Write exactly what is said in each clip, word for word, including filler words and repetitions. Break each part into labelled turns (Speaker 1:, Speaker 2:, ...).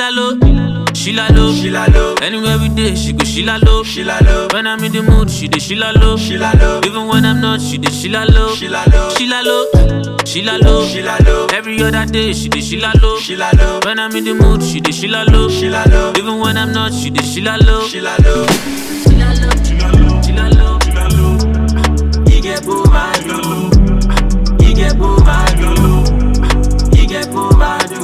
Speaker 1: la low, she la low, she la low. Anywhere we day, she go she la low, she la low. When I'm in the mood, she dey she la low, she la low. Even when I'm not, she dey she la low, she la low, she la low, she la low, she la low. Every other day, she dey she la low, she la low. When I'm in the mood, she dey she la low, she la low. Even when I'm not, she dey she la low, she la low, she la low, she la low, she la low, she la low. You get boo my low, you get boo my low, you get boo my low.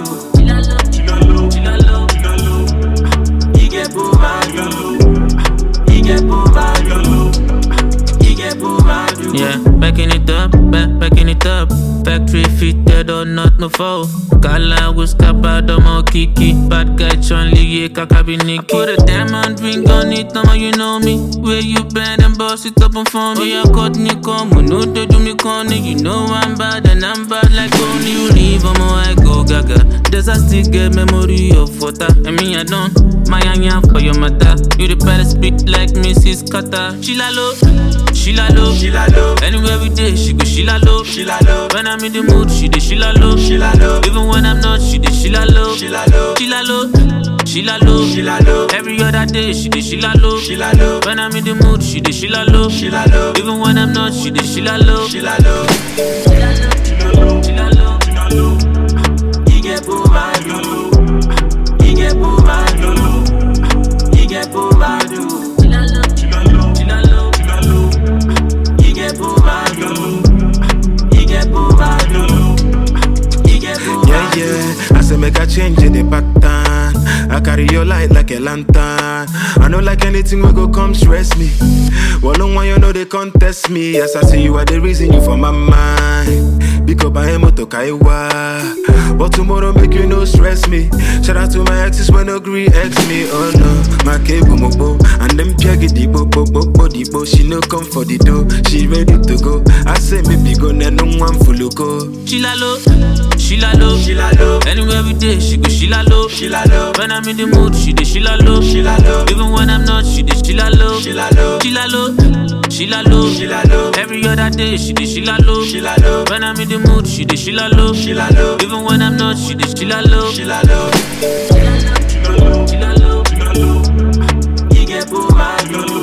Speaker 1: Yeah, backing it up, back, backing it up. Factory fitted or not, no foe. Kala was kappa, more kiki. Bad guy, Chun-Li, yeah, kakabiniki. I put a diamond ring on it, no you know me. Where you bend and boss it up and for me. Oh, yeah, cut me come, no, they do me corny. You know I'm bad and I'm bad like only you leave, I'm I go gaga. Does I still get memory of water? I mean, I don't. My anya for your mother. You the better speak like Missus Carter. She la low, she la low, she la low. Anywhere we day, she go she la low, she la low. When I'm in the mood, she dey she la low, she la low. Even when I'm not, she dey she la low, she la low, she la low, she la low, she la low. Every other day, she dey she la low, she la low. When I'm in the mood, she dey she la low, she la low. Even when I'm not, she dey she la low, she la low, she la low, she la low, she la low, she la low. You get boo my low, you get boo my low, you get boo my low.
Speaker 2: Yeah, yeah, I say make a change in the pattern. I carry your light like a lantern. I know like anything will go come stress me. Well, no one you know they contest me. Yes, I see you are the reason you for my mind. Because I am to kaiwa. But tomorrow make you no stress me. Shout out to my exes when agree ex me. Oh no, my cable mobo. And them piagi di bo bo bo bo di bo. She no come for the dough. She ready to go. I say maybe go na no one full go.
Speaker 1: She la low, she la low, she la low. Anywhere we day, she go she la low, she la low. When I'm in the mood, she dey she la low, she la low. Even when I'm not, she dey she la low, she la low, she la low, she la low, she la low. Every other day, she dey she la low, she la low. When I'm in the mood, she dey she la low, she la low. Even when I'm not, she dey she la low, she la low, she la low, she la low, she la low, she la low. You get boo my low.